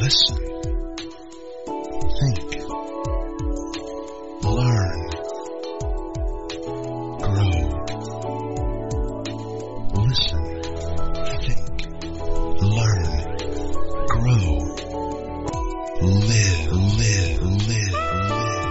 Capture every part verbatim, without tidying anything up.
Listen. Think. Learn. Grow. Listen. Think. Learn. Grow. Live, live, live, live.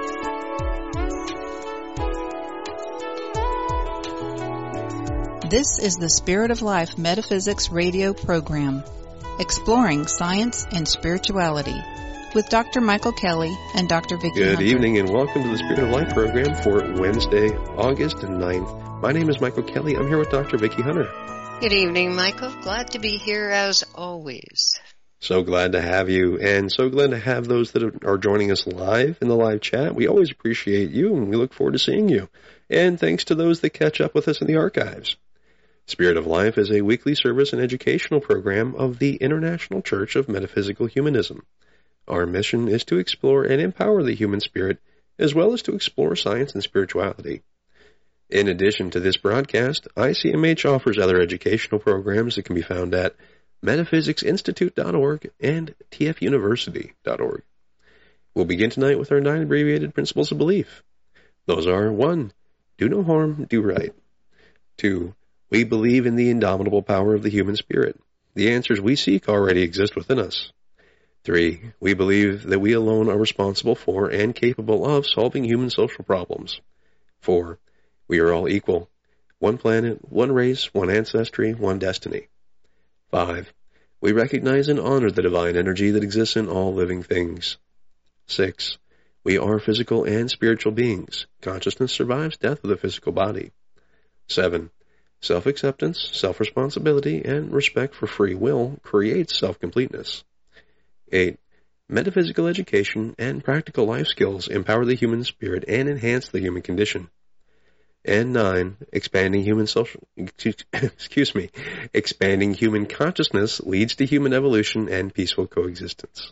This is the Spirit of Life Metaphysics radio program, exploring science and spirituality, with Doctor Michael Kelly and Doctor Vicki Good Hunter. evening and welcome to the Spirit of Life program for Wednesday, August ninth. My name is Michael Kelly. I'm here with Doctor Vicki Hunter. Good evening, Michael. Glad to be here as always. So glad to have you, and so glad to have those that are joining us live in the live chat. We always appreciate you, and we look forward to seeing you. And thanks to those that catch up with us in the archives. Spirit of Life is a weekly service and educational program of the International Church of Metaphysical Humanism. Our mission is to explore and empower the human spirit, as well as to explore science and spirituality. In addition to this broadcast, I C M H offers other educational programs that can be found at metaphysics institute dot org and t f university dot org. We'll begin tonight with our nine abbreviated principles of belief. Those are: one, do no harm, do right. Two, we believe in the indomitable power of the human spirit. The answers we seek already exist within us. Three, we believe that we alone are responsible for and capable of solving human social problems. Four, we are all equal. One planet, one race, one ancestry, one destiny. Five, we recognize and honor the divine energy that exists in all living things. Six, we are physical and spiritual beings. Consciousness survives death of the physical body. Seven, self-acceptance, self-responsibility, and respect for free will creates self-completeness. Eight, metaphysical education and practical life skills empower the human spirit and enhance the human condition. And nine, expanding human social, excuse me, expanding human consciousness leads to human evolution and peaceful coexistence.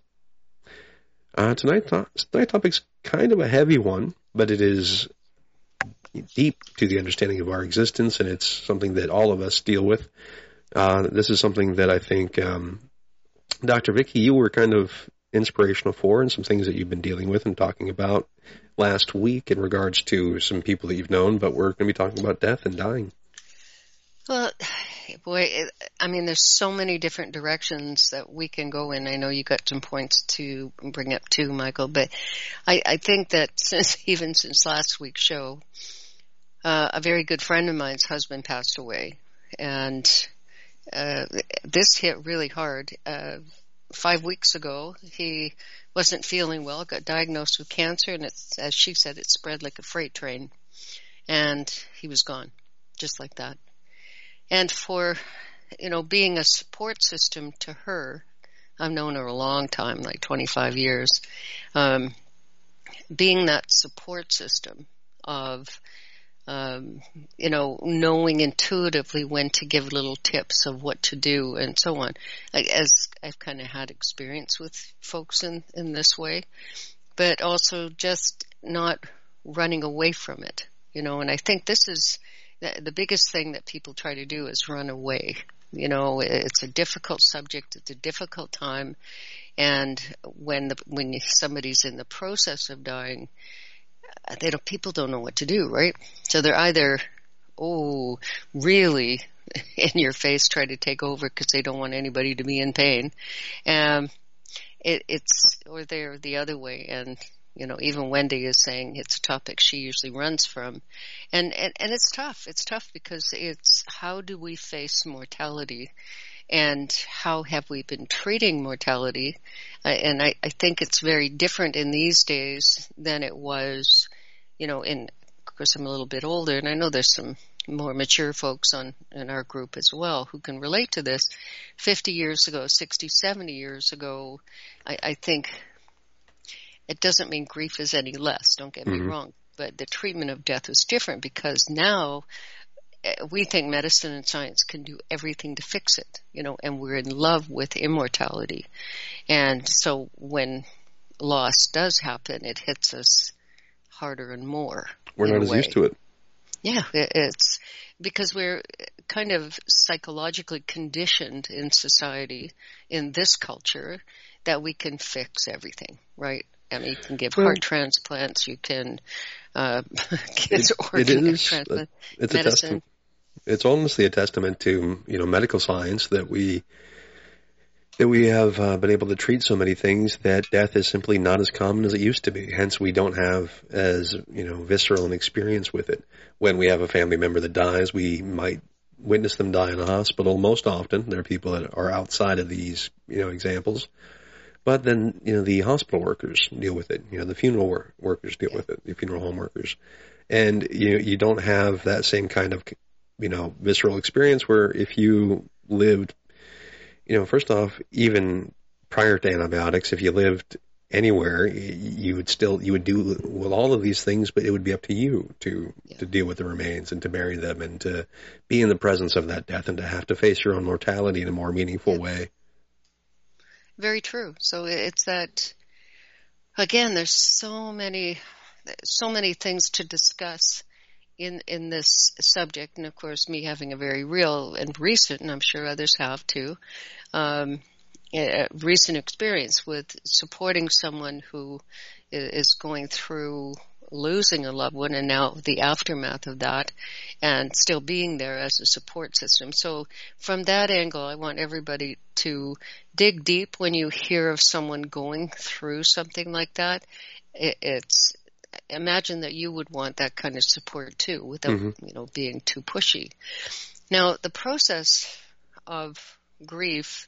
Uh, tonight, tonight's topic's kind of a heavy one, but it is deep to the understanding of our existence, and it's something that all of us deal with. Uh, this is something that I think, um, Doctor Vicki, you were kind of inspirational for, and some things that you've been dealing with and talking about last week in regards to some people that you've known, but we're going to be talking about death and dying. Well, boy, I mean, there's so many different directions that we can go in. I know you got some points to bring up too, Michael, but I, I think that since, even since last week's show, uh, a very good friend of mine's husband passed away, and uh, this hit really hard. Uh, five weeks ago, he wasn't feeling well, got diagnosed with cancer, and it's, as she said, it spread like a freight train, and he was gone, just like that. And for, you know, being a support system to her, I've known her a long time, like twenty-five years, um, being that support system of, um, you know, knowing intuitively when to give little tips of what to do and so on. Like, as I've kind of had experience with folks in, in this way, but also just not running away from it, you know, and I think this is the, the biggest thing that people try to do is run away. You know, it's a difficult subject, it's a difficult time, and when the, when somebody's in the process of dying, they don't, people don't know what to do, right? So they're either, oh, really in your face, try to take over because they don't want anybody to be in pain. Um, it, it's, or they're the other way. And, you know, even Wendy is saying it's a topic she usually runs from. And, and, and it's tough. It's tough because it's how do we face mortality? And how have we been treating mortality? Uh, and I, I think it's very different in these days than it was, you know, in, of course I'm a little bit older, and I know there's some more mature folks on in our group as well who can relate to this. fifty years ago, sixty, seventy years ago, I, I think it doesn't mean grief is any less, don't get Mm-hmm. me wrong, but the treatment of death is different because now we think medicine and science can do everything to fix it, you know, and we're in love with immortality. And so when loss does happen, it hits us harder and more. We're not as used to it. Yeah, it's because we're kind of psychologically conditioned in society, in this culture, that we can fix everything, right? I mean, you can give well, heart transplants, you can uh, get organ transplant, it's medicine. A testament. It's honestly a testament to, you know, medical science that we that we have uh, been able to treat so many things that death is simply not as common as it used to be. Hence, we don't have as, you know, visceral an experience with it. When we have a family member that dies, we might witness them die in a hospital. Most often, there are people that are outside of these, you know, examples. But then, you know, the hospital workers deal with it. You know, the funeral wor- workers deal with it, the funeral home workers. And you you don't have that same kind of, you know, visceral experience where if you lived, you know, first off, even prior to antibiotics, if you lived anywhere, you would still, you would do well all of these things, but it would be up to you to, yeah. to deal with the remains and to bury them and to be in the presence of that death and to have to face your own mortality in a more meaningful yeah. way. Very true. So it's that, again, there's so many, so many things to discuss in, in this subject. And of course, me having a very real and recent, and I'm sure others have too, um, a recent experience with supporting someone who is going through losing a loved one and now the aftermath of that and still being there as a support system. So from that angle, I want everybody to dig deep when you hear of someone going through something like that. It, it's imagine that you would want that kind of support too without, mm-hmm. you know, being too pushy. Now, the process of grief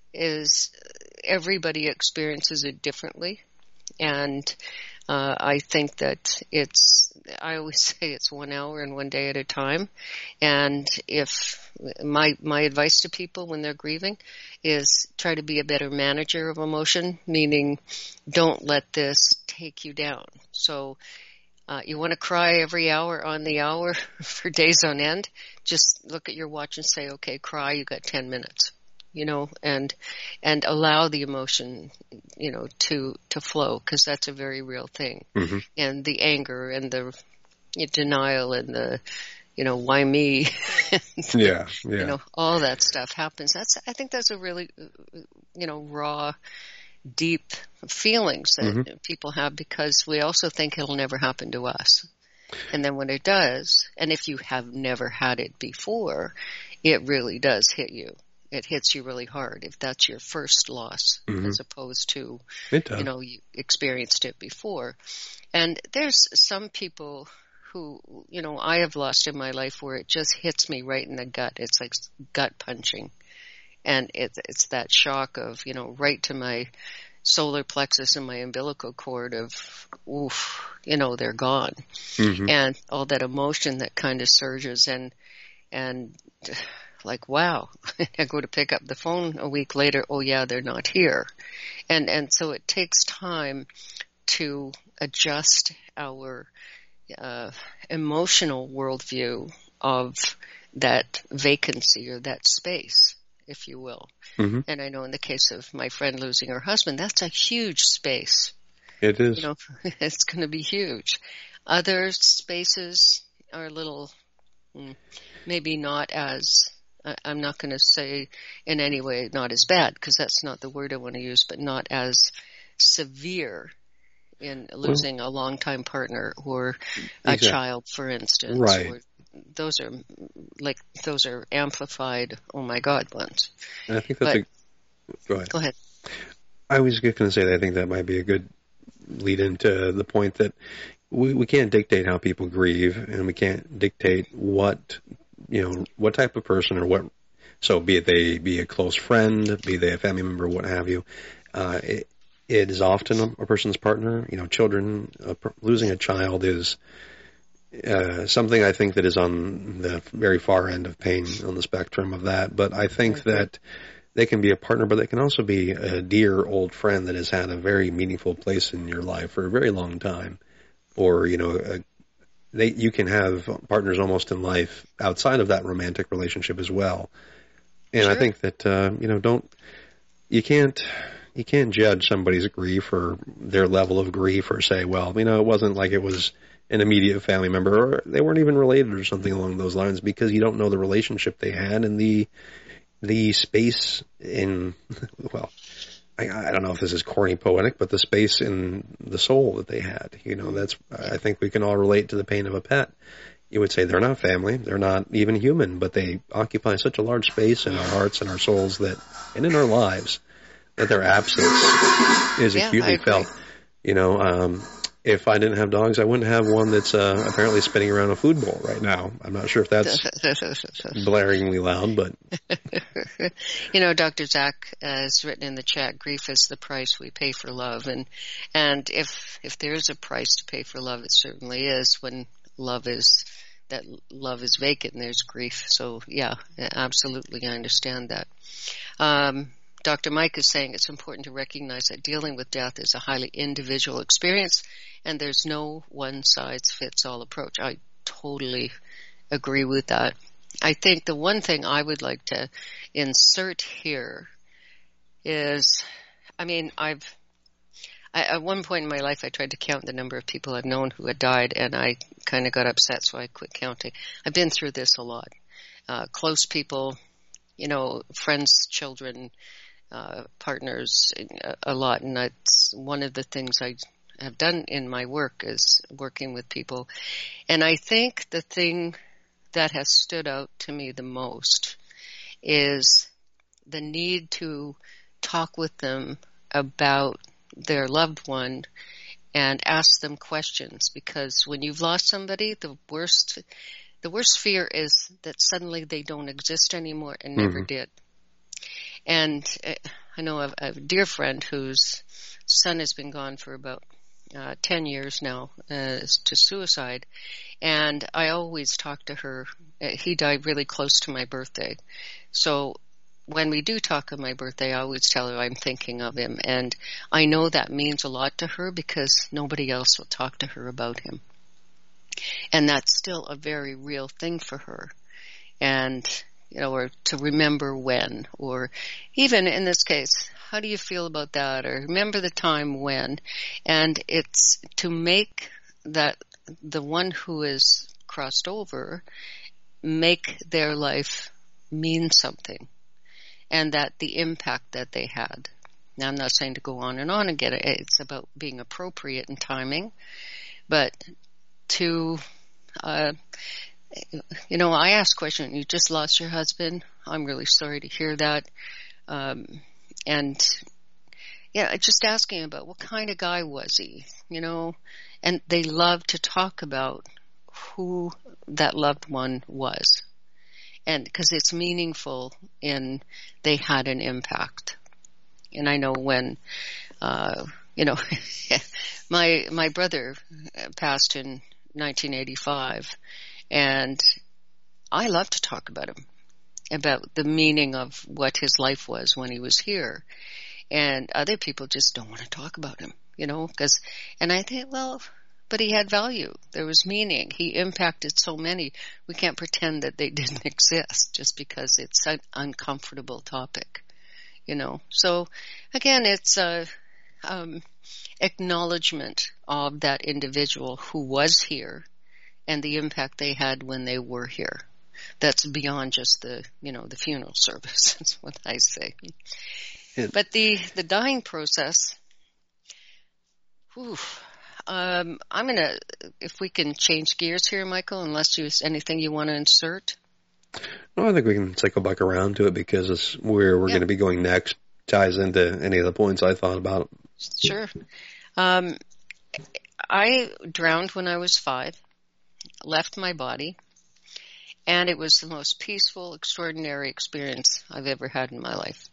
is everybody experiences it differently. And uh, I think that it's, I always say it's one hour and one day at a time. And if my, my advice to people when they're grieving is try to be a better manager of emotion, meaning don't let this take you down. So uh, you want to cry every hour on the hour for days on end, just look at your watch and say, okay, cry, you got ten minutes. You know, and, and allow the emotion, you know, to, to flow, because that's a very real thing. Mm-hmm. And the anger and the you know, denial and the, you know, why me? the, yeah, yeah. You know, all that stuff happens. That's, I think that's a really, you know, raw, deep feelings that mm-hmm. people have, because we also think it'll never happen to us. And then when it does, and if you have never had it before, it really does hit you. It hits you really hard if that's your first loss, mm-hmm. as opposed to, you know, you experienced it before. And there's some people who, you know, I have lost in my life where it just hits me right in the gut. It's like gut punching. And it, it's that shock of, you know, right to my solar plexus and my umbilical cord of, oof, you know, they're gone. Mm-hmm. And all that emotion that kind of surges and, and, like, wow, I go to pick up the phone a week later. Oh yeah, they're not here. And, and so it takes time to adjust our, uh, emotional worldview of that vacancy or that space, if you will. Mm-hmm. And I know in the case of my friend losing her husband, that's a huge space. It is. You know, it's going to be huge. Other spaces are a little, maybe not as, I'm not going to say in any way not as bad, because that's not the word I want to use, but not as severe in losing well, a longtime partner or a exactly. child, for instance. Right. Or those are like those are amplified. Oh my God, ones. And I think that's but, a. Go ahead. Go ahead. I was just going to say that I think that might be a good lead into the point that we we can't dictate how people grieve, and we can't dictate what. You know, what type of person or what, so be it they be a close friend, be they a family member, what have you, uh, it, it is often a, a person's partner. You know, children, uh, losing a child is uh, something I think that is on the very far end of pain on the spectrum of that. But I think that they can be a partner, but they can also be a dear old friend that has had a very meaningful place in your life for a very long time. Or, you know, a They, you can have partners almost in life outside of that romantic relationship as well. And sure. I think that, uh, you know, don't, you can't, you can't judge somebody's grief or their level of grief or say, well, you know, it wasn't like it was an immediate family member, or they weren't even related or something along those lines, because you don't know the relationship they had and the the space in, well, I, I don't know if this is corny poetic, but the space in the soul that they had. You know, that's, I think we can all relate to the pain of a pet. You would say they're not family, they're not even human, but they occupy such a large space in our hearts and our souls that, and in our lives, that their absence is yeah, acutely felt. You know, um, if I didn't have dogs, I wouldn't have one that's uh, apparently spinning around a food bowl right now. I'm not sure if that's blaringly loud, but... You know, Doctor Zach uh, has written in the chat, grief is the price we pay for love. And and if if there is a price to pay for love, it certainly is when love is, that love is vacant and there's grief. So, yeah, absolutely, I understand that. Um Doctor Mike is saying it's important to recognize that dealing with death is a highly individual experience and there's no one-size-fits-all approach. I totally agree with that. I think the one thing I would like to insert here is, I mean, I've, I, at one point in my life I tried to count the number of people I've known who had died, and I kind of got upset, so I quit counting. I've been through this a lot. Uh, close people, you know, friends, children, Uh, partners, a, a lot, and that's one of the things I have done in my work, is working with people. And I think the thing that has stood out to me the most is the need to talk with them about their loved one and ask them questions, because when you've lost somebody, the worst, the worst fear is that suddenly they don't exist anymore and mm-hmm. never did. And I know I have a dear friend whose son has been gone for about uh, ten years now uh, to suicide. And I always talk to her. He died really close to my birthday. So when we do talk on my birthday, I always tell her I'm thinking of him. And I know that means a lot to her because nobody else will talk to her about him. And that's still a very real thing for her. And you know, or to remember when, or even in this case, how do you feel about that? Or remember the time when. And it's to make that the one who is crossed over make their life mean something, and that the impact that they had. Now, I'm not saying to go on and on and get it. It's about being appropriate in timing, but to, uh, you know, I ask questions. You just lost your husband. I'm really sorry to hear that. Um, and yeah, just asking about what kind of guy was he, you know, and they love to talk about who that loved one was. And because it's meaningful in they had an impact. And I know when, uh, you know, my, my brother passed in nineteen eighty-five. And I love to talk about him, about the meaning of what his life was when he was here. And other people just don't want to talk about him, you know, because, and I think, well, but he had value. There was meaning. He impacted so many. We can't pretend that they didn't exist just because it's an uncomfortable topic, you know. So again, it's a um, acknowledgement of that individual who was here and the impact they had when they were here. That's beyond just the, you know, the funeral service. That's what I say. Yeah. But the, the dying process, whew, um, I'm going to, if we can change gears here, Michael, unless there's anything you want to insert. No, I think we can cycle back around to it because it's where we're yeah. going to be going next ties into any of the points I thought about. Sure. Um, I drowned when I was five. Left my body, and it was the most peaceful, extraordinary experience I've ever had in my life.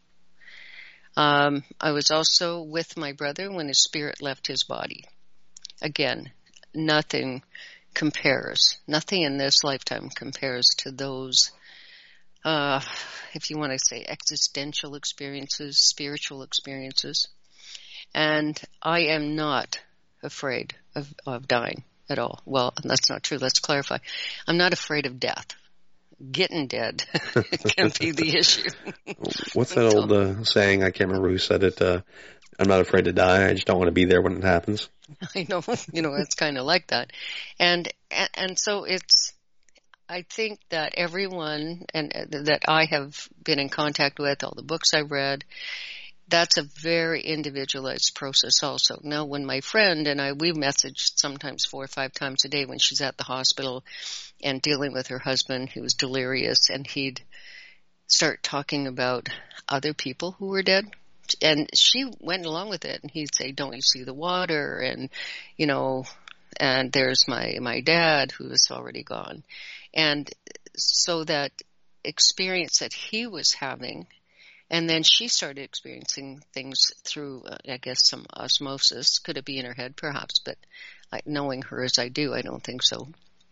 Um, I was also with my brother when his spirit left his body. Again, nothing compares. Nothing in this lifetime compares to those, uh, if you want to say, existential experiences, spiritual experiences. And I am not afraid of, of dying at all. Well, that's not true. Let's clarify. I'm not afraid of death. Getting dead can be the issue. What's that old uh, saying? I can't remember who said it. Uh, I'm not afraid to die. I just don't want to be there when it happens. I know, you know, it's kind of like that. And, and, and so it's, I think that everyone and uh, that I have been in contact with, all the books I've read, that's a very individualized process also. Now, when my friend and I, we messaged sometimes four or five times a day when she's at the hospital and dealing with her husband who was delirious, and he'd start talking about other people who were dead. And she went along with it, and he'd say, don't you see the water? And, you know, and there's my, my dad who is already gone. And so that experience that he was having, and then she started experiencing things through, uh, I guess, some osmosis. Could it be in her head? Perhaps, but I, knowing her as I do, I don't think so.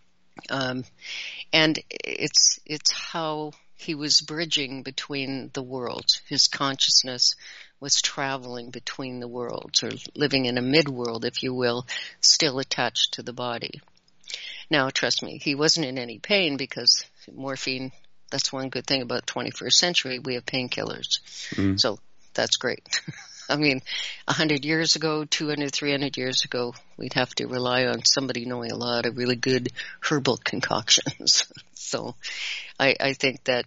Um, and it's, it's how he was bridging between the worlds. His consciousness was traveling between the worlds, or living in a mid-world, if you will, still attached to the body. Now, trust me, he wasn't in any pain because morphine, that's one good thing about the twenty-first century, we have painkillers. Mm. So that's great. I mean, a hundred years ago, two hundred, three hundred years ago, we'd have to rely on somebody knowing a lot of really good herbal concoctions. So I, I think that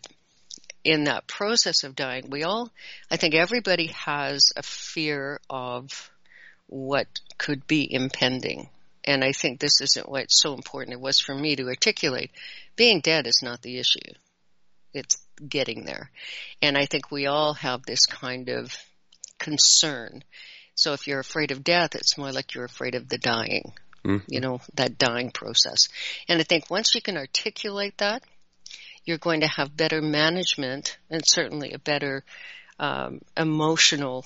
in that process of dying, we all, I think everybody has a fear of what could be impending. And I think this isn't why it's so important it was for me to articulate. Being dead is not the issue. It's getting there. And I think we all have this kind of concern. So if you're afraid of death, it's more like you're afraid of the dying, mm-hmm. you know, that dying process. And I think once you can articulate that, you're going to have better management and certainly a better um, emotional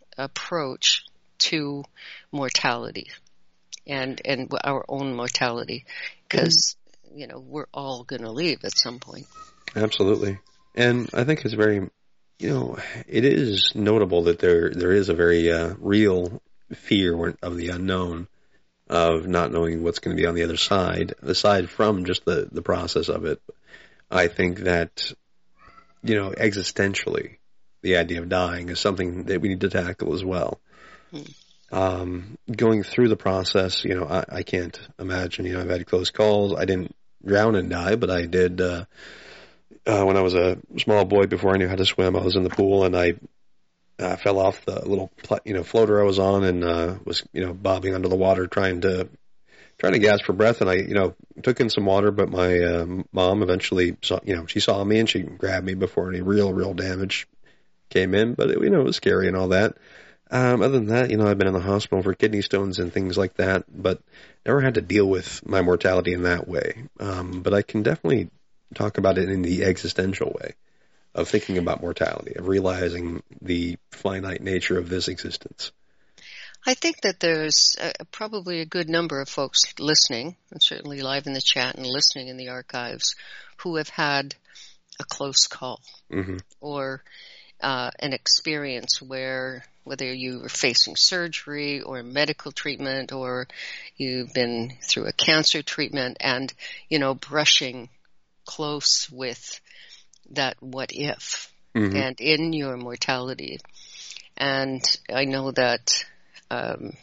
approach to mortality and, and our own mortality, because, mm-hmm. you know, we're all going to leave at some point. Absolutely. And I think it's very, you know, it is notable that there there is a very uh, real fear of the unknown, of not knowing what's going to be on the other side, aside from just the, the process of it. I think that, you know, existentially, the idea of dying is something that we need to tackle as well. Hmm. Um, going through the process, you know, I, I can't imagine, you know, I've had close calls. I didn't drown and die, but I did, uh, uh, when I was a small boy, before I knew how to swim, I was in the pool and I uh, fell off the little, you know, floater I was on and, uh, was, you know, bobbing under the water trying to, trying to gasp for breath. And I, you know, took in some water, but my, uh, mom eventually saw, you know, she saw me and she grabbed me before any real, real damage came in, but it, you know, it was scary and all that. Um, other than that, you know, I've been in the hospital for kidney stones and things like that, but never had to deal with my mortality in that way. Um, but I can definitely talk about it in the existential way of thinking about mortality, of realizing the finite nature of this existence. I think that there's uh, probably a good number of folks listening, and certainly live in the chat and listening in the archives, who have had a close call mm-hmm. or uh, an experience where, whether you were facing surgery or medical treatment, or you've been through a cancer treatment and, you know, brushing close with that what if mm-hmm. and in your mortality. And I know that um,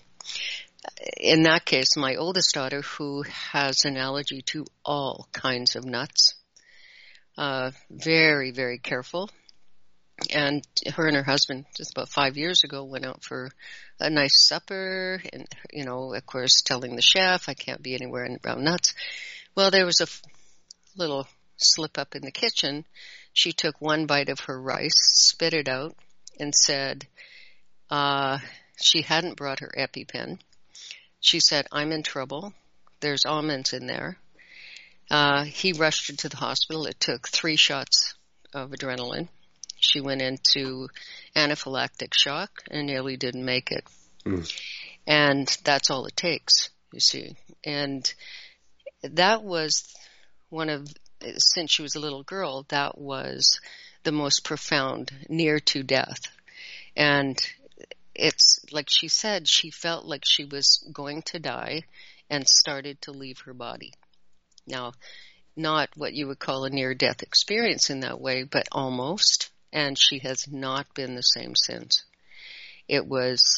in that case, my oldest daughter, who has an allergy to all kinds of nuts, uh, very, very careful. And her and her husband, just about five years ago, went out for a nice supper and, you know, of course, telling the chef, I can't be anywhere around nuts. Well, there was a f- little slip up in the kitchen. She took one bite of her rice, spit it out, and said, uh, she hadn't brought her EpiPen. She said, I'm in trouble. There's almonds in there. Uh, he rushed her to the hospital. It took three shots of adrenaline. She went into anaphylactic shock and nearly didn't make it. Mm. And that's all it takes, you see. And that was one of, since she was a little girl, that was the most profound near to death. And it's like she said, she felt like she was going to die and started to leave her body. Now, not what you would call a near-death experience in that way, but almost. And she has not been the same since. It was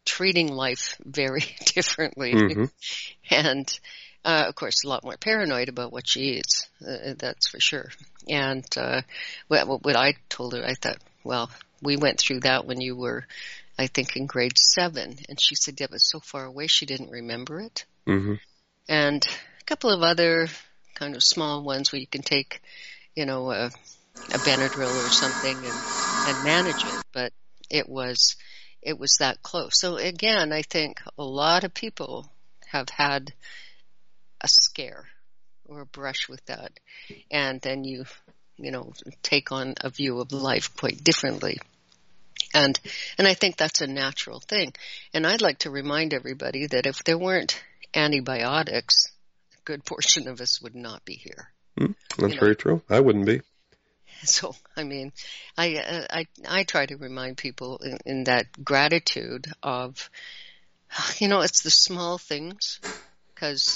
treating life very differently. Mm-hmm. And, uh, of course, a lot more paranoid about what she eats. Uh, that's for sure. And, uh, what, what I told her, I thought, well, we went through that when you were, I think, in grade seven. And she said it was so far away she didn't remember it. Mm-hmm. And a couple of other kind of small ones where you can take, you know, a, a Benadryl or something and, and manage it. But it was, it was that close. So again, I think a lot of people have had a scare or a brush with that. And then you, you know, take on a view of life quite differently. And, and I think that's a natural thing. And I'd like to remind everybody that if there weren't antibiotics, a good portion of us would not be here. Mm, that's you know? very true. I wouldn't be. So, I mean, I, uh, I, I try to remind people in, in that gratitude of, you know, it's the small things, because,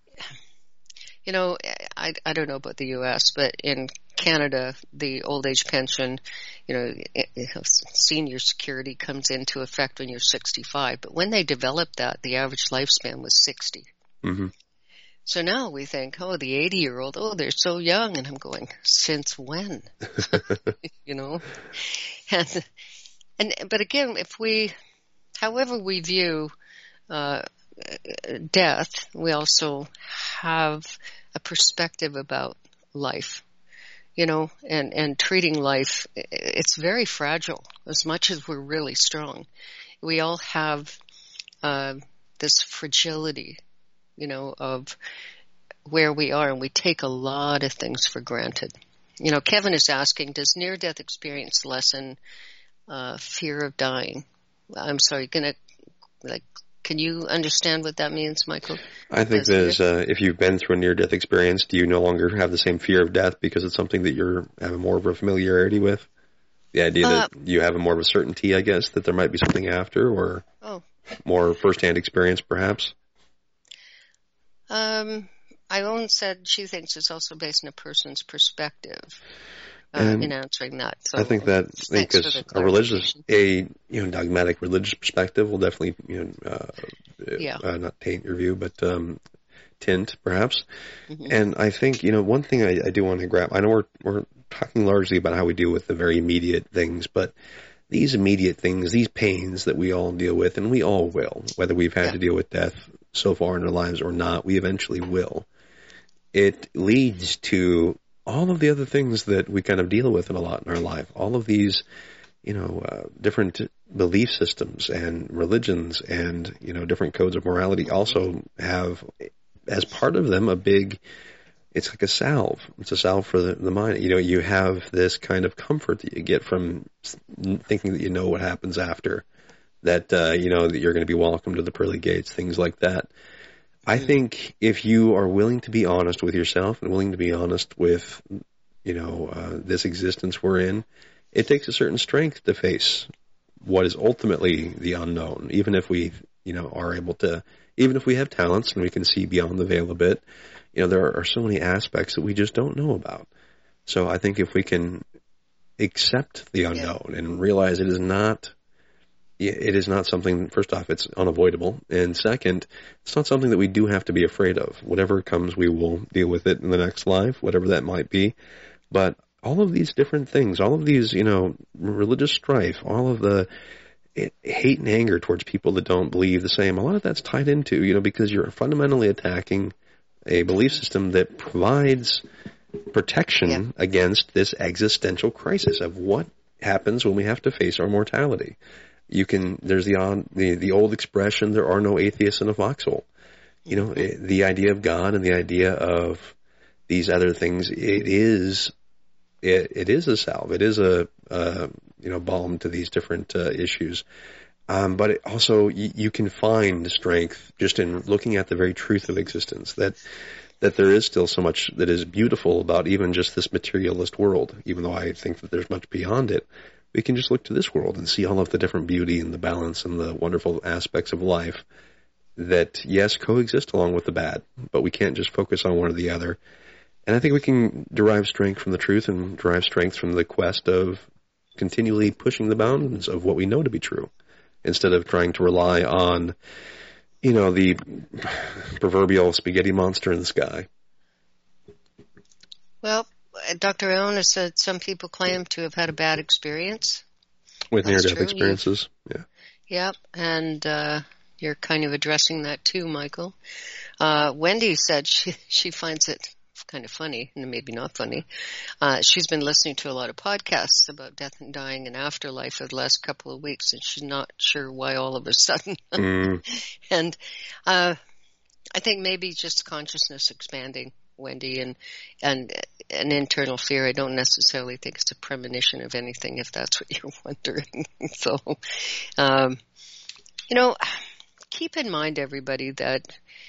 you know, I, I don't know about the U S, but in Canada, the old age pension, you know, it, it, senior security comes into effect when you're sixty-five. But when they developed that, the average lifespan was sixty. Mm-hmm. So now we think, oh, the eighty-year-old, oh, they're so young. And I'm going, since when? You know? And, and, but again, if we, however we view, uh, death, we also have a perspective about life, you know, and, and treating life. It's very fragile as much as we're really strong. We all have, uh, this fragility, you know, of where we are, and we take a lot of things for granted. You know, Kevin is asking, does near-death experience lessen uh, fear of dying? I'm sorry, gonna, like, can you understand what that means, Michael? I think that is, uh, if you've been through a near-death experience, do you no longer have the same fear of death because it's something that you're having more of a familiarity with? The idea that uh, you have a more of a certainty, I guess, that there might be something after, or oh. more first-hand experience, perhaps? Um, Ione said she thinks it's also based on a person's perspective uh, in answering that. So I think that because a religious, a you know dogmatic religious perspective will definitely you know uh, yeah. uh, not taint your view, but um, tint perhaps. Mm-hmm. And I think you know one thing I, I do want to grab. I know we're we're talking largely about how we deal with the very immediate things, but these immediate things, these pains that we all deal with, and we all will, whether we've had yeah. to deal with death so far in our lives or not, we eventually will. It leads to all of the other things that we kind of deal with in a lot in our life. All of these, you know, uh, different belief systems and religions and, you know, different codes of morality also have, as part of them, a big, it's like a salve. It's a salve for the, the mind. You know, you have this kind of comfort that you get from thinking that you know what happens after. That, uh, you know, that you're going to be welcome to the pearly gates, things like that. I think if you are willing to be honest with yourself and willing to be honest with, you know, uh, this existence we're in, it takes a certain strength to face what is ultimately the unknown, even if we, you know, are able to, even if we have talents and we can see beyond the veil a bit, you know, there are so many aspects that we just don't know about. So I think if we can accept the unknown yeah. and realize it is not It is not something, first off, it's unavoidable. And second, it's not something that we do have to be afraid of. Whatever comes, we will deal with it in the next life, whatever that might be. But all of these different things, all of these, you know, religious strife, all of the hate and anger towards people that don't believe the same, a lot of that's tied into, you know, because you're fundamentally attacking a belief system that provides protection yeah. against this existential crisis of what happens when we have to face our mortality. You can, there's the, on, the, the old expression, there are no atheists in a foxhole. You know, it, the idea of God and the idea of these other things, it is, it, it is a salve. It is a, uh, you know, balm to these different uh, issues. Um, but it also, you, you can find strength just in looking at the very truth of existence, that, that there is still so much that is beautiful about even just this materialist world, even though I think that there's much beyond it. We can just look to this world and see all of the different beauty and the balance and the wonderful aspects of life that, yes, coexist along with the bad, but we can't just focus on one or the other. And I think we can derive strength from the truth and derive strength from the quest of continually pushing the bounds of what we know to be true instead of trying to rely on, you know, the proverbial spaghetti monster in the sky. Well, Doctor Iona said some people claim to have had a bad experience. With That's near-death true. experiences, yeah. Yep, and uh, you're kind of addressing that too, Michael. Uh, Wendy said she she finds it kind of funny, and maybe not funny. Uh, she's been listening to a lot of podcasts about death and dying and afterlife for the last couple of weeks, and she's not sure why all of a sudden. Mm. And uh, I think maybe just consciousness expanding, Wendy, and and an internal fear. I don't necessarily think it's a premonition of anything, if that's what you're wondering. So, um, you know, keep in mind, everybody, that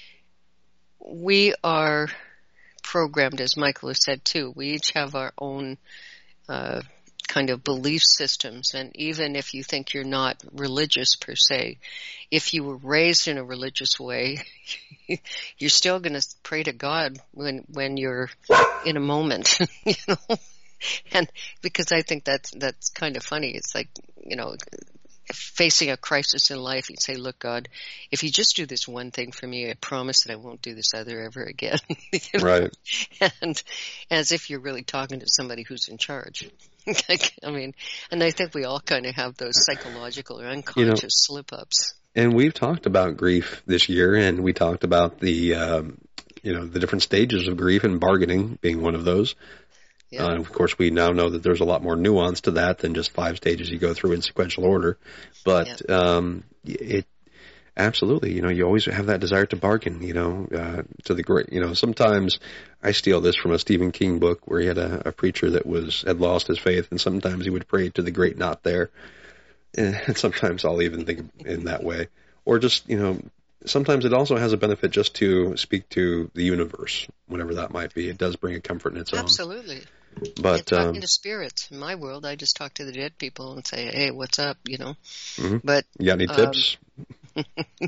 we are programmed, as Michael has said too. We each have our own uh, kind of belief systems, and even if you think you're not religious per se, if you were raised in a religious way, you're still going to pray to God when when you're in a moment, you know. And because I think that's that's kind of funny. It's like, you know, facing a crisis in life, you say, "Look, God, if you just do this one thing for me, I promise that I won't do this other ever again." You know? Right. And as if you're really talking to somebody who's in charge. I mean, and I think we all kind of have those psychological or unconscious you know, slip-ups. And we've talked about grief this year, and we talked about the, um, you know, the different stages of grief, and bargaining being one of those. Yeah. Uh, of course, we now know that there's a lot more nuance to that than just five stages you go through in sequential order. But yeah. um, it absolutely, you know, you always have that desire to bargain, you know, uh, to the great, you know, sometimes I steal this from a Stephen King book where he had a, a preacher that was had lost his faith, and sometimes he would pray to the great not there. And sometimes I'll even think in that way. Or just, you know, sometimes it also has a benefit just to speak to the universe, whatever that might be. It does bring a comfort in its own. Absolutely. But talking um, to spirits. In my world, I just talk to the dead people and say, "Hey, what's up?" You know. Mm-hmm. But you got any tips? Um,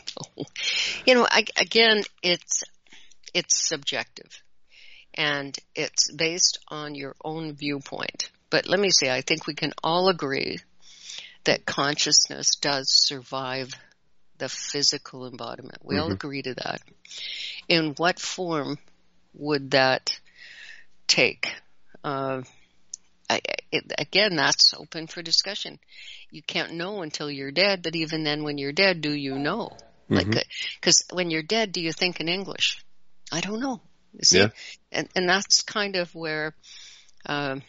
you know, I, again, it's it's subjective, and it's based on your own viewpoint. But let me say, I think we can all agree that consciousness does survive the physical embodiment. We mm-hmm. all agree to that. In what form would that take? Uh, I, it, again, that's open for discussion. You can't know until you're dead, but even then when you're dead, do you know? Mm-hmm. Like, because when you're dead, do you think in English? I don't know. You see? Yeah. And, and that's kind of where um,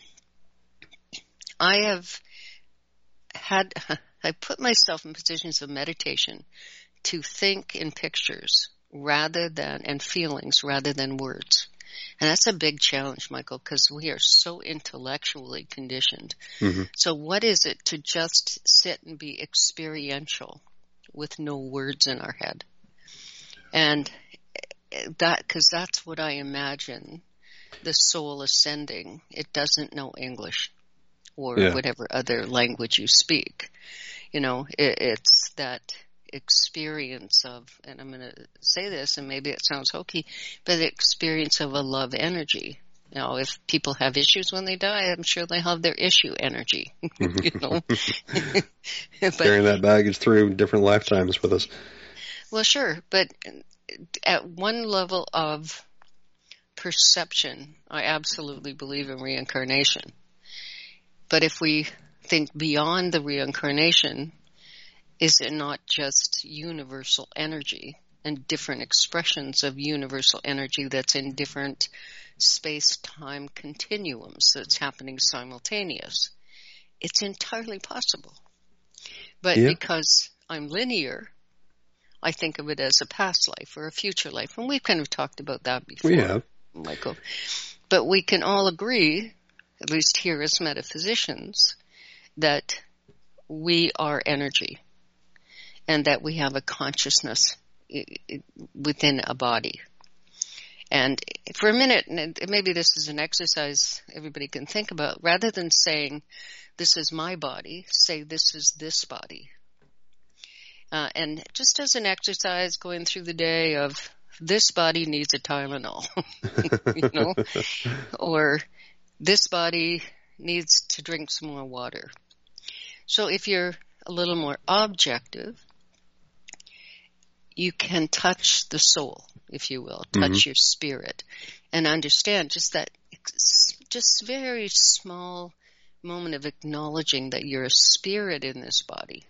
I have had, I put myself in positions of meditation to think in pictures rather than, and feelings rather than words. And that's a big challenge, Michael, because we are so intellectually conditioned. Mm-hmm. So what is it to just sit and be experiential with no words in our head? And that, because that's what I imagine the soul ascending. It doesn't know English or yeah. whatever other language you speak. You know, it, it's that experience of, and I'm going to say this, and maybe it sounds hokey, but the experience of a love energy. You know, if people have issues when they die, I'm sure they have their issue energy. You know, but, carrying that baggage through different lifetimes with us. Well, sure, but at one level of perception, I absolutely believe in reincarnation. But if we think beyond the reincarnation, is it not just universal energy and different expressions of universal energy that's in different space-time continuums that's happening simultaneous? It's entirely possible. But yeah. because I'm linear, I think of it as a past life or a future life. And we've kind of talked about that before, we have. Michael. But we can all agree, at least here as metaphysicians, that we are energy. And that we have a consciousness within a body. And for a minute, and maybe this is an exercise everybody can think about, rather than saying, this is my body, say, this is this body. Uh, and just as an exercise going through the day of, this body needs a Tylenol, you know, or this body needs to drink some more water. So if you're a little more objective, you can touch the soul, if you will, touch mm-hmm. your spirit, and understand just that, just very small moment of acknowledging that you're a spirit in this body,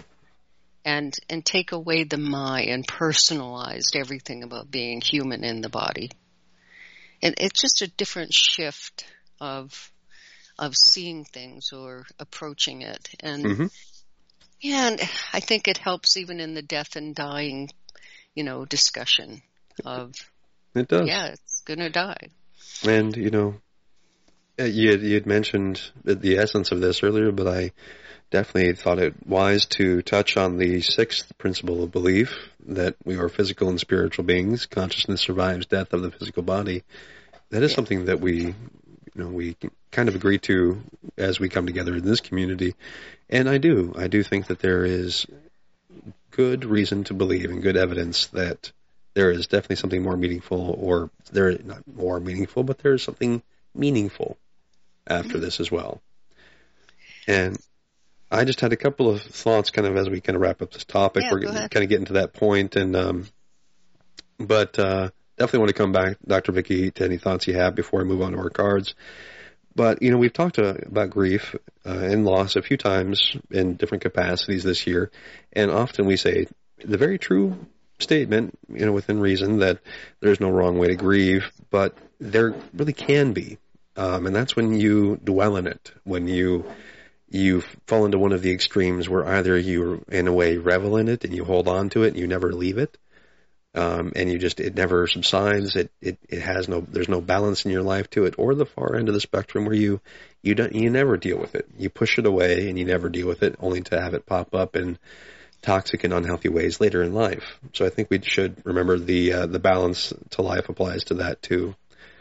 and and take away the my and personalized everything about being human in the body. And it's just a different shift of of seeing things or approaching it. And mm-hmm. yeah, and I think it helps even in the death and dying, you know, discussion of it does. Yeah, it's gonna die. And you know, you you had mentioned the essence of this earlier, but I definitely thought it wise to touch on the sixth principle of belief, that we are physical and spiritual beings. Consciousness survives death of the physical body. That is yeah. something that we, you know, we kind of agree to as we come together in this community. And I do, I do think that there is good reason to believe and good evidence that there is definitely something more meaningful, or there not more meaningful, but there is something meaningful after this as well. And I just had a couple of thoughts kind of as we kind of wrap up this topic. Yeah, We're kind of getting to that point, and um, but uh, definitely want to come back, Doctor Vicki, to any thoughts you have before I move on to our cards. But, you know, we've talked uh, about grief uh, and loss a few times in different capacities this year, and often we say the very true statement, you know, within reason, that there's no wrong way to grieve, but there really can be, um, and that's when you dwell in it, when you you fall into one of the extremes where either you, in a way, revel in it and you hold on to it and you never leave it, um, and you just, it never subsides, it, it, it has no, there's no balance in your life to it, or the far end of the spectrum where you, you don't, you never deal with it. You push it away and you never deal with it, only to have it pop up in toxic and unhealthy ways later in life. So I think we should remember the, uh, the balance to life applies to that too.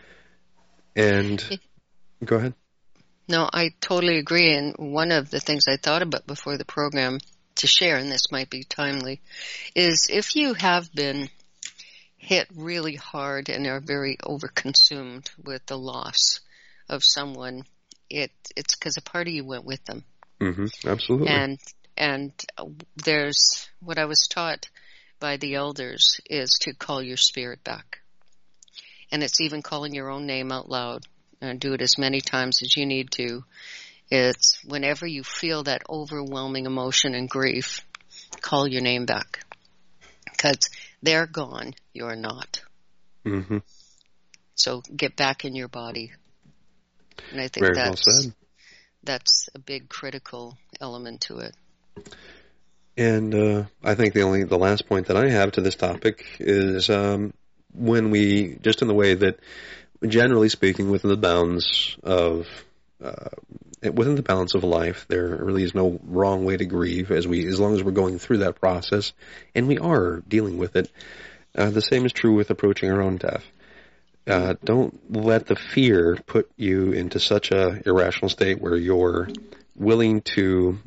And go ahead. No, I totally agree. And one of the things I thought about before the program to share, and this might be timely, is if you have been hit really hard and are very overconsumed with the loss of someone, it it's because a part of you went with them. Mm-hmm, absolutely. And and there's what I was taught by the elders is to call your spirit back. And it's even calling your own name out loud. And do it as many times as you need to. It's whenever you feel that overwhelming emotion and grief, call your name back. Because they're gone, you're not. Mm-hmm. So get back in your body. And I think Very that's, well said. That's a big critical element to it. And uh, I think the only, the last point that I have to this topic is um, when we, just in the way that, generally speaking, within the bounds of uh, within the balance of life, there really is no wrong way to grieve, as we, as long as we're going through that process, and we are dealing with it. Uh, the same is true with approaching our own death. Uh, don't let the fear put you into such a irrational state where you're willing to.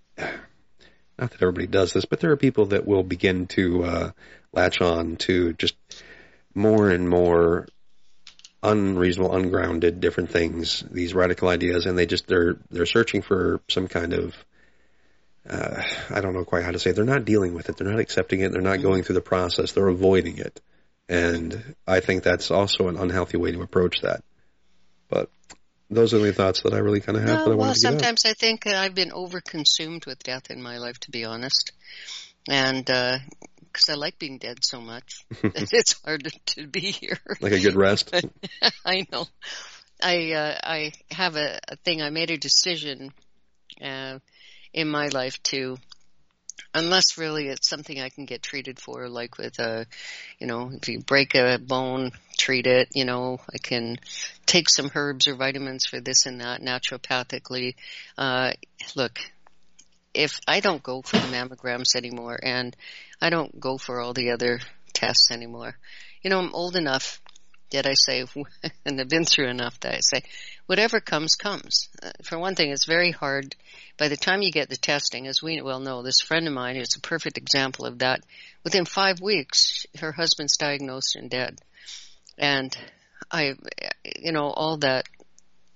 Not that everybody does this, but there are people that will begin to uh, latch on to just more and more unreasonable, ungrounded, different things, these radical ideas, and they just, they're, they're searching for some kind of, uh, I don't know quite how to say it. They're not dealing with it. They're not accepting it. They're not going through the process. They're avoiding it. And I think that's also an unhealthy way to approach that. But those are the thoughts that I really kind of have no, that I well, wanted to get out. Sometimes I think I've been overconsumed with death in my life, to be honest. And, uh, because I like being dead so much. It's hard to, to be here. Like a good rest. I know. I uh, I have a, a thing. I made a decision uh, in my life to, unless really it's something I can get treated for, like with a, you know, if you break a bone, treat it. You know, I can take some herbs or vitamins for this and that naturopathically. Uh, look. If I don't go for the mammograms anymore, and I don't go for all the other tests anymore, you know, I'm old enough that I say, and I've been through enough that I say, whatever comes, comes. Uh, for one thing, it's very hard. By the time you get the testing, as we well know, this friend of mine is a perfect example of that. Within five weeks, her husband's diagnosed and dead. And I, you know, all that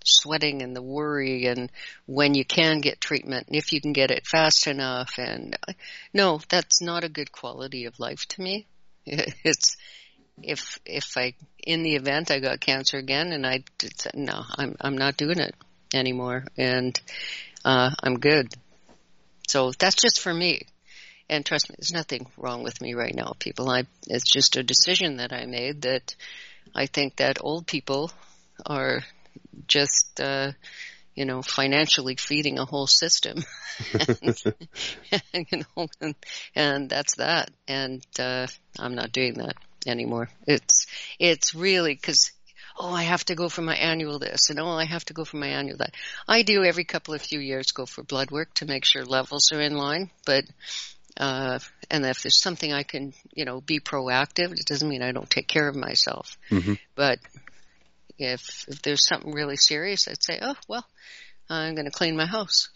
sweating and the worry and when you can get treatment and if you can get it fast enough. And no, that's not a good quality of life to me. It's, if, if I, in the event I got cancer again and I did, no, I'm, I'm not doing it anymore. And, uh, I'm good. So that's just for me. And trust me, there's nothing wrong with me right now, people. I, it's just a decision that I made that I think that old people are just, uh, you know, financially feeding a whole system. and, and, you know, and, and that's that. And, uh, I'm not doing that anymore. It's, it's really because, oh, I have to go for my annual this, and oh, I have to go for my annual that. I do every couple of few years go for blood work to make sure levels are in line, but Uh, and if there's something I can, you know, be proactive, it doesn't mean I don't take care of myself. Mm-hmm. But if, if there's something really serious, I'd say, oh, well, I'm going to clean my house.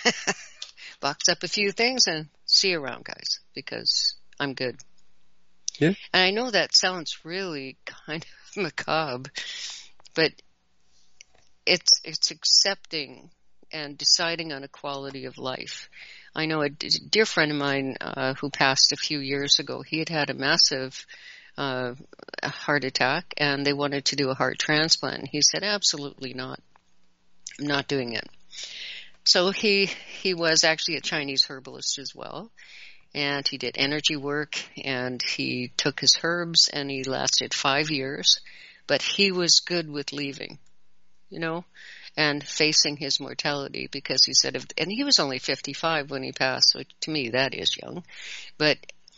Box up a few things and see you around, guys, because I'm good. Yeah. And I know that sounds really kind of macabre, but it's, it's accepting and deciding on a quality of life. I know a dear friend of mine uh, who passed a few years ago. He had had a massive uh, heart attack, and they wanted to do a heart transplant. He said, absolutely not. I'm not doing it. So he he was actually a Chinese herbalist as well, and he did energy work, and he took his herbs, and he lasted five years, but he was good with leaving, you know, and facing his mortality, because he said, if, and he was only fifty-five when he passed, which to me that is young, but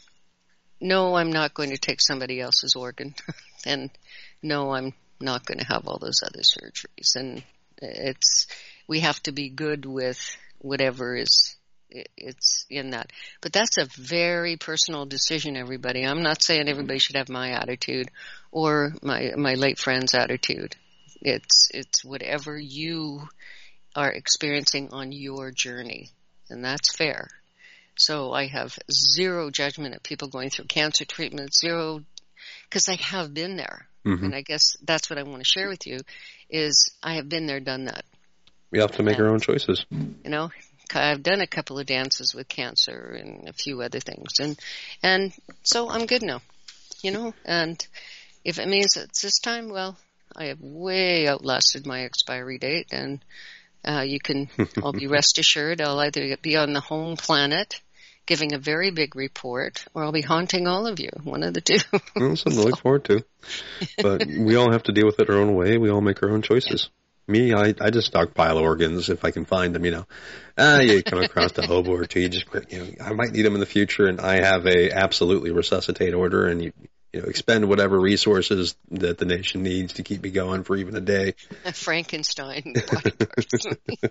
no, I'm not going to take somebody else's organ, and no, I'm not going to have all those other surgeries. And it's, we have to be good with whatever is, it's in that. But that's a very personal decision, everybody. I'm not saying everybody should have my attitude or my, my late friend's attitude. It's, it's whatever you are experiencing on your journey, and that's fair. So I have zero judgment of people going through cancer treatment, zero, because I have been there. Mm-hmm. And I guess that's what I want to share with you is I have been there, done that. We have to make and, our own choices. You know, I've done a couple of dances with cancer and a few other things. And, and so I'm good now, you know, and if it means it's this time, well, I have way outlasted my expiry date, and uh, you can all be rest assured I'll either be on the home planet giving a very big report, or I'll be haunting all of you, one of the two. Well, something to look forward to. But we all have to deal with it our own way. We all make our own choices. Yeah. Me, I, I just stockpile organs if I can find them, you know. Ah, you come across a hobo or two, you just, you know, I might need them in the future, and I have a absolutely resuscitate order, and you, you know, expend whatever resources that the nation needs to keep me going for even a day. A Frankenstein body parts.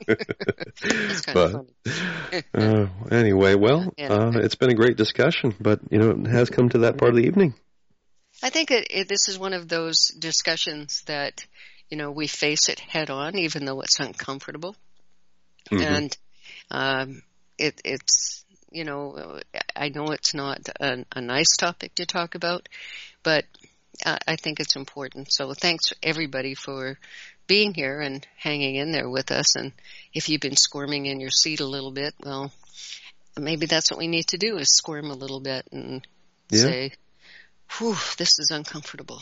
That's kind but, of funny. uh, anyway, well, yeah. uh, it's been a great discussion, but, you know, it has come to that part of the evening. I think it, it, this is one of those discussions that, you know, we face it head on, even though it's uncomfortable. Mm-hmm. And um, it, it's, you know, I know it's not a, a nice topic to talk about, but uh, I think it's important. So thanks everybody for being here and hanging in there with us. And if you've been squirming in your seat a little bit, well, maybe that's what we need to do, is squirm a little bit and yeah. say, whew, this is uncomfortable.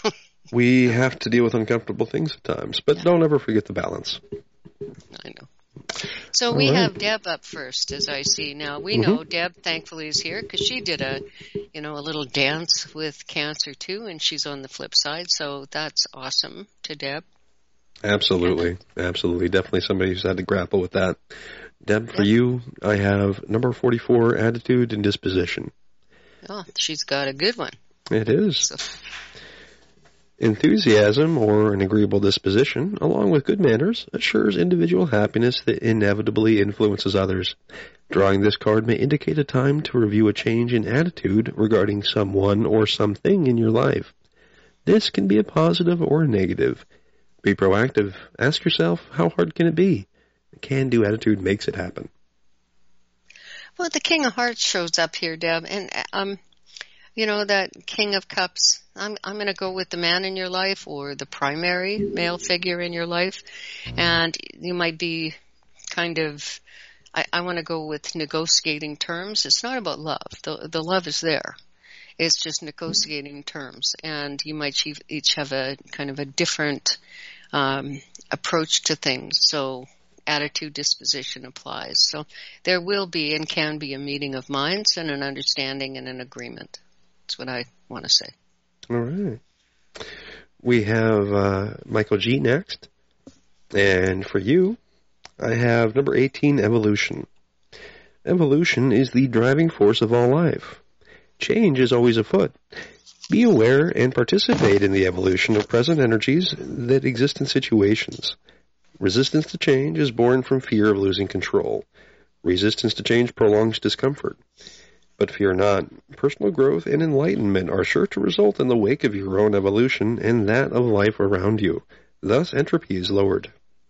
We have to deal with uncomfortable things at times, but yeah. Don't ever forget the balance. I know. So we right. have Deb up first, as I see now. We mm-hmm. know Deb, thankfully, is here because she did a, you know, a little dance with cancer too, and she's on the flip side. So that's awesome to Deb. Absolutely, absolutely, definitely somebody who's had to grapple with that. Deb, for yeah. you, I have number forty-four, attitude and disposition. Oh, she's got a good one. It is. So. Enthusiasm, or an agreeable disposition, along with good manners, assures individual happiness that inevitably influences others. Drawing this card may indicate a time to review a change in attitude regarding someone or something in your life. This can be a positive or a negative. Be proactive. Ask yourself, how hard can it be? A can-do attitude makes it happen. Well, the King of Hearts shows up here, Deb, and, um, you know, that King of Cups, I'm I'm going to go with the man in your life or the primary male figure in your life, and you might be kind of. I, I want to go with negotiating terms. It's not about love. The the love is there. It's just negotiating terms, and you might each have a kind of a different um, approach to things. So attitude, disposition applies. So there will be and can be a meeting of minds and an understanding and an agreement. That's what I want to say. All right. We have uh, Michael G. next. And for you, I have number eighteen, evolution. Evolution is the driving force of all life. Change is always afoot. Be aware and participate in the evolution of present energies that exist in situations. Resistance to change is born from fear of losing control. Resistance to change prolongs discomfort. But fear not. Personal growth and enlightenment are sure to result in the wake of your own evolution and that of life around you. Thus, entropy is lowered.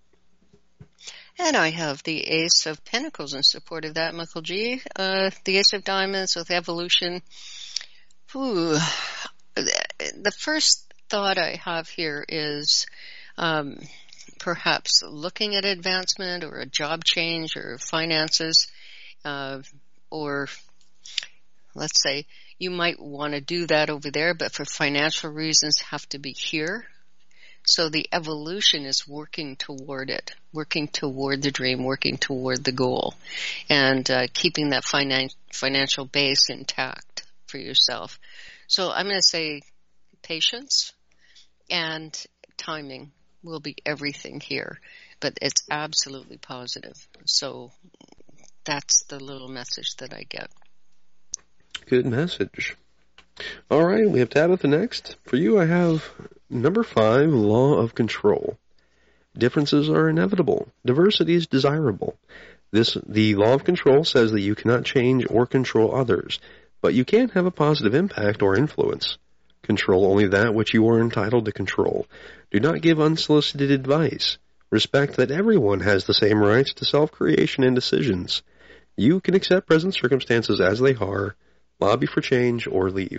And I have the Ace of Pentacles in support of that, Michael G. Uh, the Ace of Diamonds with evolution. Ooh. The first thought I have here is um, perhaps looking at advancement or a job change or finances, uh, or let's say you might want to do that over there, but for financial reasons have to be here. So the evolution is working toward it, working toward the dream, working toward the goal, and uh, keeping that finan- financial base intact for yourself. So I'm going to say patience and timing will be everything here, but it's absolutely positive. So that's the little message that I get. Good message. All right, we have Tabitha next. For you, I have number five, law of control. Differences are inevitable. Diversity is desirable. This, the law of control says that you cannot change or control others, but you can have a positive impact or influence. Control only that which you are entitled to control. Do not give unsolicited advice. Respect that everyone has the same rights to self-creation and decisions. You can accept present circumstances as they are, lobby for change, or leave.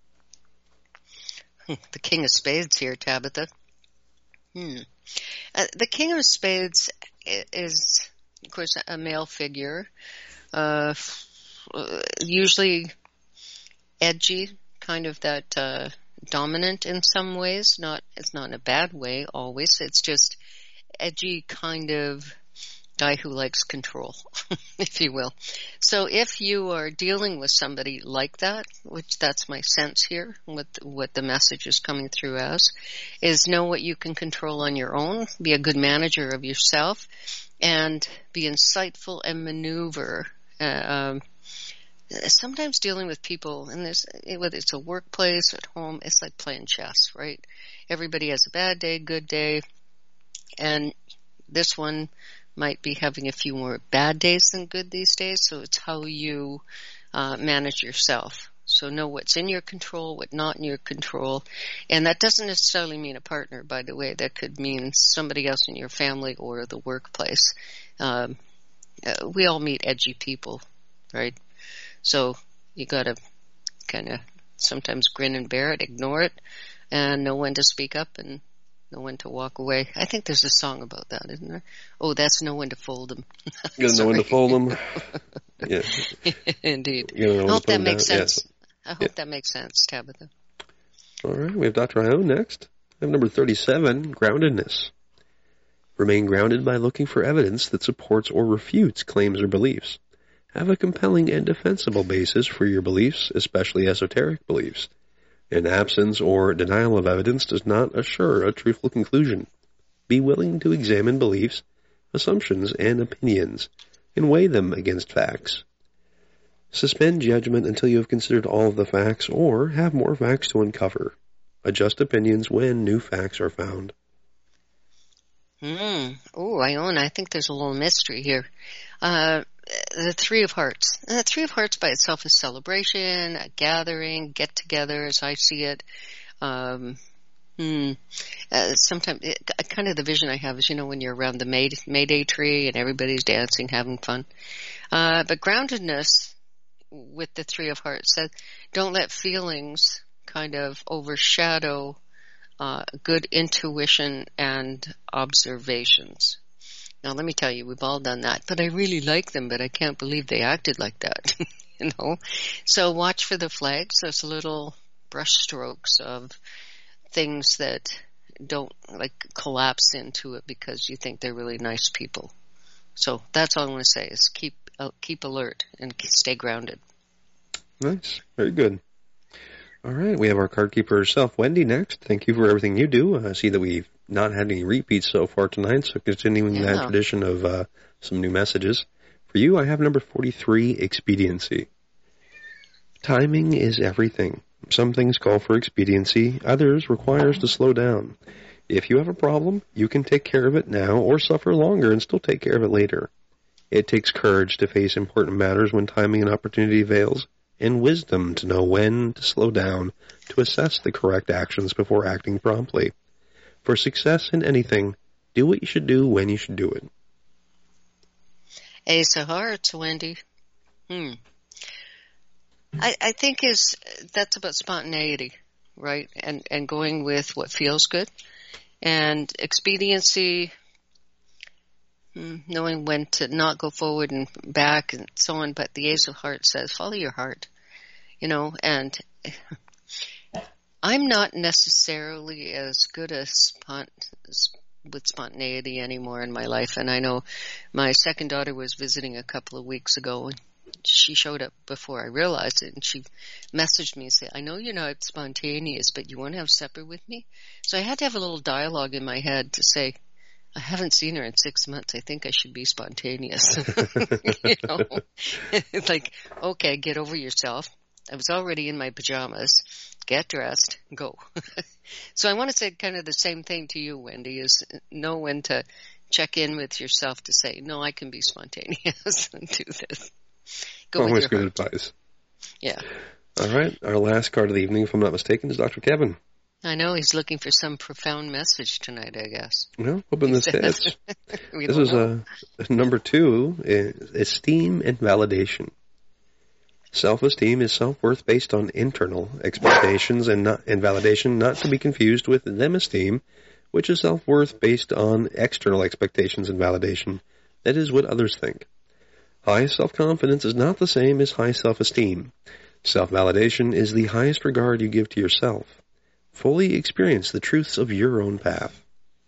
The King of Spades here, Tabitha. Hmm. Uh, the King of Spades is, of course, a male figure, uh, usually edgy, kind of that uh, dominant in some ways. Not, it's not in a bad way always. It's just edgy kind of guy who likes control, if you will. So if you are dealing with somebody like that, which that's my sense here, what what the message is coming through as, is know what you can control on your own, be a good manager of yourself, and be insightful and maneuver. Uh, um, sometimes dealing with people, and this, whether it's a workplace, at home, it's like playing chess, right? Everybody has a bad day, good day, and this one might be having a few more bad days than good these days, so it's how you uh, manage yourself. So know what's in your control, what not in your control, and that doesn't necessarily mean a partner, by the way. That could mean somebody else in your family or the workplace. Um, uh, we all meet edgy people, right? So you gotta kind of sometimes grin and bear it, ignore it, and know when to speak up and know when to walk away. I think there's a song about that, isn't there? Oh, that's know when to fold them. You gotta know when to fold them. Yeah. Indeed. You I hope that makes down. sense. Yes. I hope yeah. that makes sense, Tabitha. All right, we have Doctor Ione next. I have number thirty-seven, groundedness. Remain grounded by looking for evidence that supports or refutes claims or beliefs. Have a compelling and defensible basis for your beliefs, especially esoteric beliefs. An absence or denial of evidence does not assure a truthful conclusion. Be willing to examine beliefs, assumptions, and opinions, and weigh them against facts. Suspend judgment until you have considered all of the facts or have more facts to uncover. Adjust opinions when new facts are found. Hmm. Oh, Ione, I think there's a little mystery here. Uh, the Three of Hearts. The Three of Hearts by itself is celebration, a gathering, get-together, as I see it. Um, hmm. Uh, sometimes, it, kind of the vision I have is, you know, when you're around the May, May Day tree and everybody's dancing, having fun. Uh, but groundedness with the Three of Hearts said, don't let feelings kind of overshadow uh, good intuition and observations. Now, let me tell you, we've all done that, but I really like them, but I can't believe they acted like that, you know. So watch for the flags, those little brush strokes of things that don't, like, collapse into it because you think they're really nice people. So that's all I want to say is keep uh, keep alert and stay grounded. Nice. Very good. All right. We have our card keeper herself, Wendy, next. Thank you for everything you do. I see that we've not had any repeats so far tonight, so continuing Yeah. that tradition of uh, some new messages. For you, I have number forty-three, expediency. Timing is everything. Some things call for expediency, others require us to slow down. If you have a problem, you can take care of it now or suffer longer and still take care of it later. It takes courage to face important matters when timing and opportunity fails, and wisdom to know when to slow down to assess the correct actions before acting promptly. For success in anything, do what you should do when you should do it. Ace of Hearts, Wendy. Hmm. I, I think is that's about spontaneity, right? And and going with what feels good. And expediency, hmm, knowing when to not go forward and back and so on. But the Ace of Hearts says, follow your heart, you know, and I'm not necessarily as good as spont- with spontaneity anymore in my life. And I know my second daughter was visiting a couple of weeks ago, and she showed up before I realized it, and she messaged me and said, I know you're not spontaneous, but you want to have supper with me? So I had to have a little dialogue in my head to say, I haven't seen her in six months. I think I should be spontaneous. You know, it's like, okay, get over yourself. I was already in my pajamas. Get dressed, go. So I want to say kind of the same thing to you, Wendy, is know when to check in with yourself to say, no, I can be spontaneous and do this. Go Always with your good heart. advice. Yeah. All right. Our last card of the evening, if I'm not mistaken, is Doctor Kevin. I know he's looking for some profound message tonight, I guess. Well, hoping this hits. We This don't is know. a number two, is esteem and validation. Self-esteem is self-worth based on internal expectations and not and validation, not to be confused with them-esteem, which is self-worth based on external expectations and validation. That is what others think. High self-confidence is not the same as high self-esteem. Self-validation is the highest regard you give to yourself. Fully experience the truths of your own path.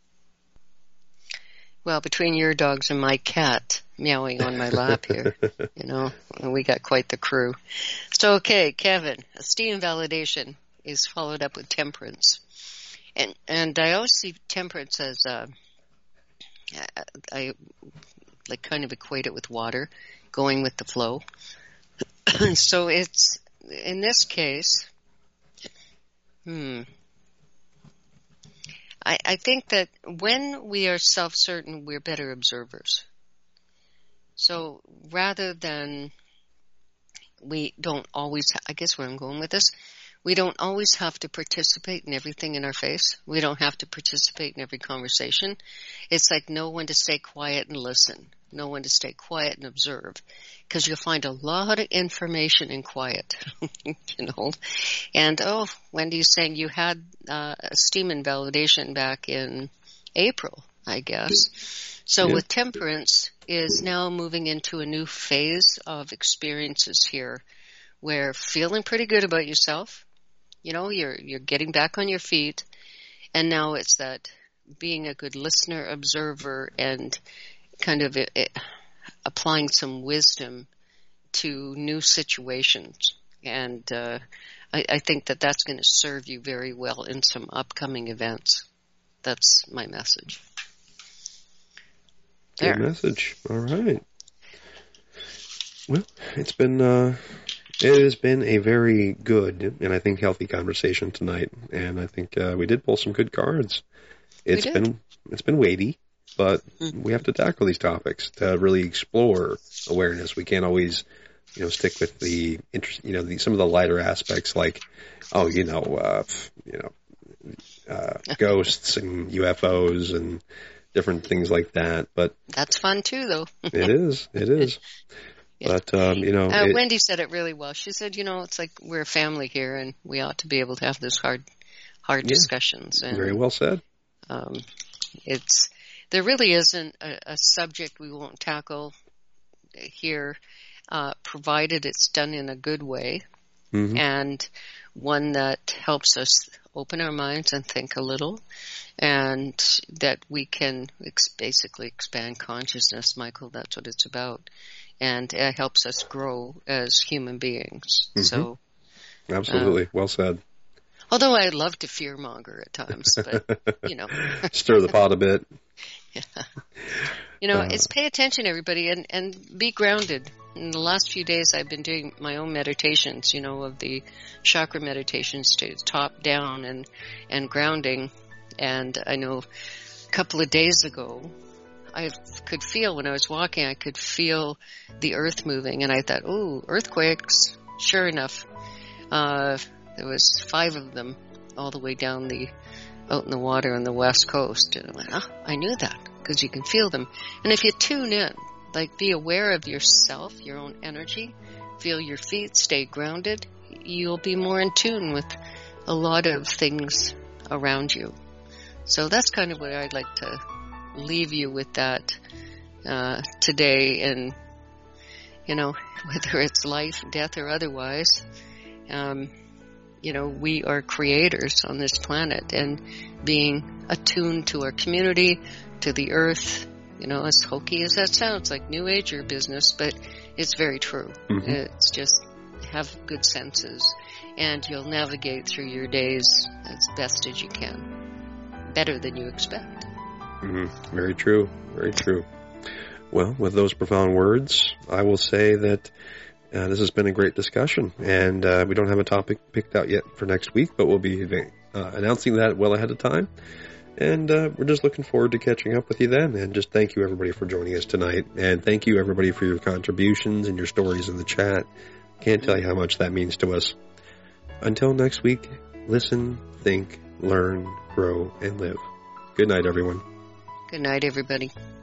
Well, between your dogs and my cat meowing on my lap here, you know, we got quite the crew. So, okay, Kevin, esteem validation is followed up with temperance. And and I always see temperance as, uh, I like kind of equate it with water, going with the flow. So it's, in this case, hmm, I, I think that when we are self-certain, we're better observers. So rather than we don't always, I guess where I'm going with this, we don't always have to participate in everything in our face. We don't have to participate in every conversation. It's like know when to stay quiet and listen. Know when to stay quiet and observe. Because you'll find a lot of information in quiet, you know. And, oh, Wendy's saying you had uh, esteem and validation back in April, I guess. So Yeah. with temperance is now moving into a new phase of experiences here where feeling pretty good about yourself, you know, you're you're getting back on your feet, and now it's that being a good listener, observer, and kind of it, it, applying some wisdom to new situations. And uh, I, I think that that's going to serve you very well in some upcoming events. That's my message. Good There. message. All right. Well, it's been uh, it has been a very good and I think healthy conversation tonight, and I think uh, we did pull some good cards. It's did. been it's been weighty, but Mhm. we have to tackle these topics to really explore awareness. We can't always, you know, stick with the interest, you know, the, some of the lighter aspects, like, oh, you know, uh, you know, uh, ghosts and U F Os and different things like that. But That's fun too, though. it is, it is. Yeah. But, um, you know. Uh, it, Wendy said it really well. She said, you know, it's like we're a family here and we ought to be able to have this hard, hard yeah, discussions. And, very well said. Um, it's, there really isn't a, a subject we won't tackle here, uh, provided it's done in a good way. Mm-hmm. And one that helps us open our minds and think a little, and that we can ex- basically expand consciousness, Michael. That's what it's about. And it helps us grow as human beings. Mm-hmm. So, absolutely. Uh, well said. Although I love to fearmonger at times, but, you know. Stir the pot a bit. Yeah. You know, uh, it's pay attention, everybody, and, and be grounded. In the last few days, I've been doing my own meditations, you know, of the chakra meditations to top down and, and grounding. And I know a couple of days ago, I could feel when I was walking, I could feel the earth moving. And I thought, oh, earthquakes. Sure enough, uh, there was five of them all the way down the, out in the water on the west coast. And I went, oh, I knew that because you can feel them. And if you tune in, like be aware of yourself, your own energy, feel your feet, stay grounded, you'll be more in tune with a lot of things around you. So that's kind of what I'd like to leave you with that uh, today. And, you know, whether it's life, death, or otherwise, um, you know, we are creators on this planet, and being attuned to our community, to the earth, you know, as hokey as that sounds, like New Ager business, but it's very true. Mm-hmm. It's just have good senses, and you'll navigate through your days as best as you can, better than you expect. Mm-hmm. Very true. Very true. Well, with those profound words, I will say that uh, this has been a great discussion, and uh, we don't have a topic picked out yet for next week, but we'll be uh, announcing that well ahead of time. And uh, we're just looking forward to catching up with you then. And just thank you, everybody, for joining us tonight. And thank you, everybody, for your contributions and your stories in the chat. Can't tell you how much that means to us. Until next week, listen, think, learn, grow, and live. Good night, everyone. Good night, everybody.